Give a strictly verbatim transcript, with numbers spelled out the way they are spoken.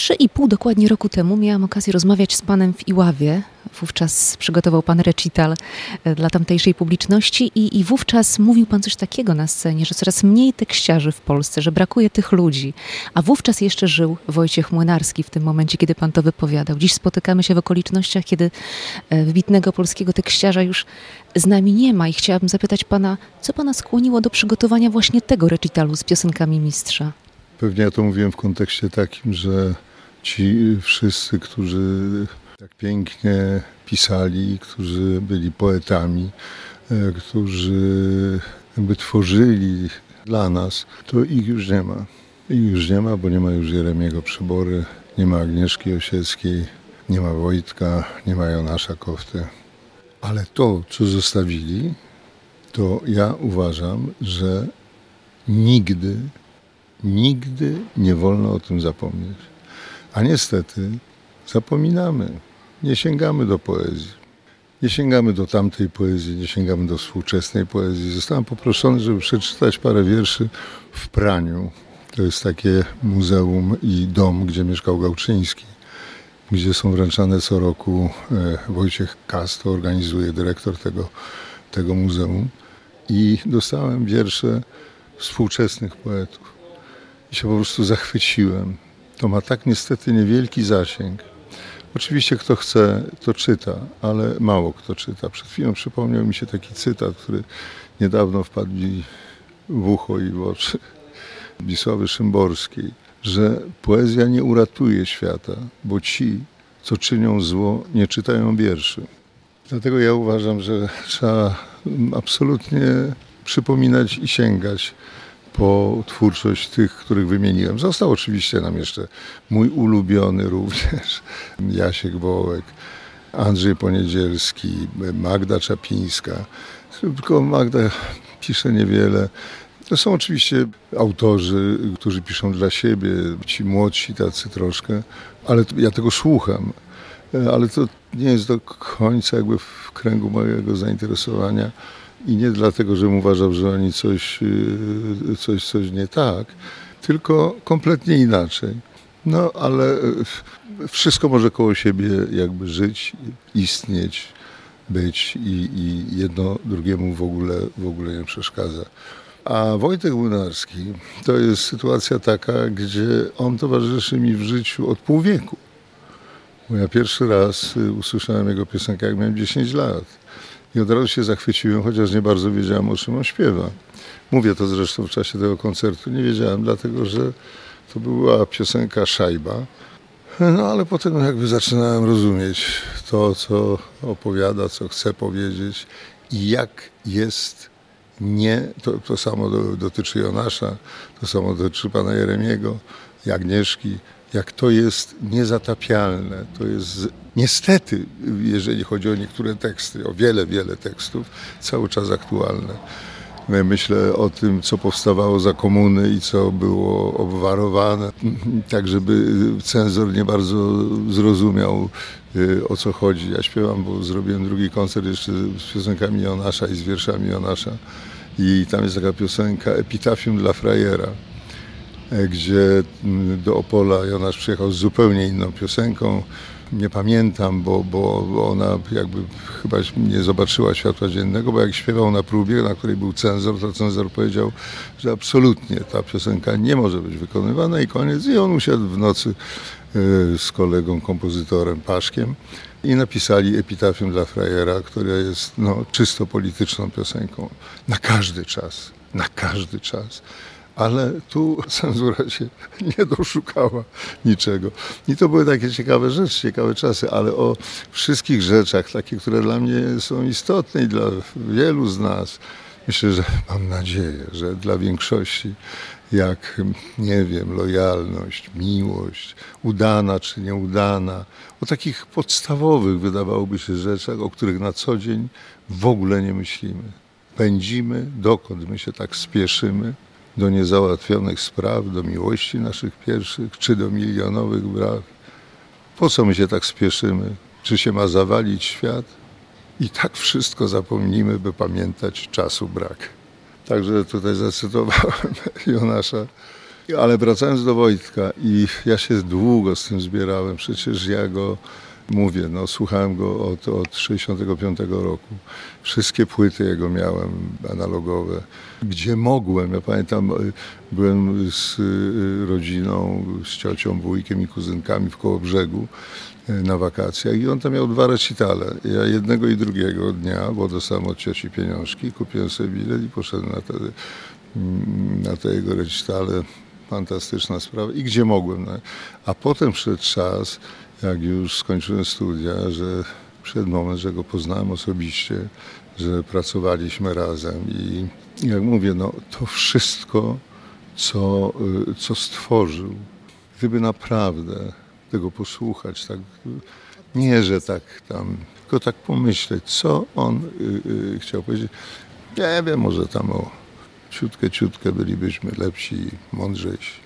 Trzy i pół dokładnie roku temu miałam okazję rozmawiać z panem w Iławie. Wówczas przygotował pan recital dla tamtejszej publiczności i, i wówczas mówił pan coś takiego na scenie, że coraz mniej tekściarzy w Polsce, że brakuje tych ludzi. A wówczas jeszcze żył Wojciech Młynarski w tym momencie, kiedy pan to wypowiadał. Dziś spotykamy się w okolicznościach, kiedy wybitnego polskiego tekściarza już z nami nie ma i chciałabym zapytać pana, co pana skłoniło do przygotowania właśnie tego recitalu z piosenkami mistrza? Pewnie ja to mówiłem w kontekście takim, że ci wszyscy, którzy tak pięknie pisali, którzy byli poetami, którzy jakby tworzyli dla nas, to ich już nie ma. Ich już nie ma, bo nie ma już Jeremiego Przybory, nie ma Agnieszki Osieckiej, nie ma Wojtka, nie ma Jonasza Kofty. Ale to, co zostawili, to ja uważam, że nigdy, nigdy nie wolno o tym zapomnieć. A niestety zapominamy. Nie sięgamy do poezji. Nie sięgamy do tamtej poezji, nie sięgamy do współczesnej poezji. Zostałem poproszony, żeby przeczytać parę wierszy w Praniu. To jest takie muzeum i dom, gdzie mieszkał Gałczyński, gdzie są wręczane co roku, Wojciech Kas to organizuje, dyrektor tego, tego muzeum. I dostałem wiersze współczesnych poetów. I się po prostu zachwyciłem. To ma tak niestety niewielki zasięg. Oczywiście kto chce, to czyta, ale mało kto czyta. Przed chwilą przypomniał mi się taki cytat, który niedawno wpadł mi w ucho i w oczy, Wisławy Szymborskiej, że poezja nie uratuje świata, bo ci, co czynią zło, nie czytają wierszy. Dlatego ja uważam, że trzeba absolutnie przypominać i sięgać po twórczość tych, których wymieniłem. Został oczywiście nam jeszcze mój ulubiony również Jasiek Wołek, Andrzej Poniedzielski, Magda Czapińska. Tylko Magda pisze niewiele. To są oczywiście autorzy, którzy piszą dla siebie, ci młodsi tacy troszkę, ale ja tego słucham. Ale to nie jest do końca jakby w kręgu mojego zainteresowania. I nie dlatego, żebym uważał, że oni coś, coś, coś nie tak, tylko kompletnie inaczej. No ale wszystko może koło siebie jakby żyć, istnieć, być i, i jedno drugiemu w ogóle, w ogóle nie przeszkadza. A Wojtek Młynarski to jest sytuacja taka, gdzie on towarzyszy mi w życiu od pół wieku. Bo ja pierwszy raz usłyszałem jego piosenkę, jak miałem dziesięć lat. I od razu się zachwyciłem, chociaż nie bardzo wiedziałem, o czym on śpiewa. Mówię to zresztą w czasie tego koncertu. Nie wiedziałem, dlatego że to była piosenka Szajba. No ale potem jakby zaczynałem rozumieć to, co opowiada, co chce powiedzieć i jak jest nie... To, to samo do, dotyczy Jonasza, to samo dotyczy pana Jeremiego i Agnieszki. Jak to jest niezatapialne, to jest niestety, jeżeli chodzi o niektóre teksty, o wiele, wiele tekstów, cały czas aktualne. Myślę o tym, co powstawało za komuny i co było obwarowane, tak żeby cenzor nie bardzo zrozumiał, o co chodzi. Ja śpiewam, bo zrobiłem drugi koncert jeszcze z piosenkami Jonasza i z wierszami Jonasza i tam jest taka piosenka Epitafium dla frajera, gdzie do Opola Jonasz przyjechał z zupełnie inną piosenką. Nie pamiętam, bo, bo ona jakby chyba nie zobaczyła światła dziennego, bo jak śpiewał na próbie, na której był cenzor, to cenzor powiedział, że absolutnie ta piosenka nie może być wykonywana i koniec. I on usiadł w nocy z kolegą, kompozytorem Paszkiem i napisali Epitafium dla frajera, która jest no, czysto polityczną piosenką. Na każdy czas, na każdy czas. Ale tu cenzura się nie doszukała niczego. I to były takie ciekawe rzeczy, ciekawe czasy, ale o wszystkich rzeczach, takie, które dla mnie są istotne i dla wielu z nas, myślę, że mam nadzieję, że dla większości, jak, nie wiem, lojalność, miłość, udana czy nieudana, o takich podstawowych, wydawałoby się, rzeczach, o których na co dzień w ogóle nie myślimy. Pędzimy, dokąd my się tak spieszymy, do niezałatwionych spraw, do miłości naszych pierwszych, czy do milionowych braw. Po co my się tak spieszymy? Czy się ma zawalić świat? I tak wszystko zapomnimy, by pamiętać czasu brak. Także tutaj zacytowałem Jonasza Ale wracając do Wojtka, i ja się długo z tym zbierałem, przecież ja go, mówię, no słuchałem go od, od sześćdziesiątego piątego roku. Wszystkie płyty jego miałem analogowe. Gdzie mogłem, ja pamiętam, byłem z rodziną, z ciocią, wujkiem i kuzynkami w Kołobrzegu na wakacjach i on tam miał dwa recitale. Ja jednego i drugiego dnia, bo dostałem od cioci pieniążki, kupiłem sobie bilet i poszedłem na te, na te jego recitale. Fantastyczna sprawa. I gdzie mogłem. No. A potem przyszedł czas, jak już skończyłem studia, że przyszedł moment, że go poznałem osobiście, że pracowaliśmy razem i jak mówię, no to wszystko, co, co stworzył, gdyby naprawdę tego posłuchać, tak, nie, że tak tam, tylko tak pomyśleć, co on y, y, chciał powiedzieć. Nie wiem, może tam o ciutkę, ciutkę bylibyśmy lepsi, mądrzejsi.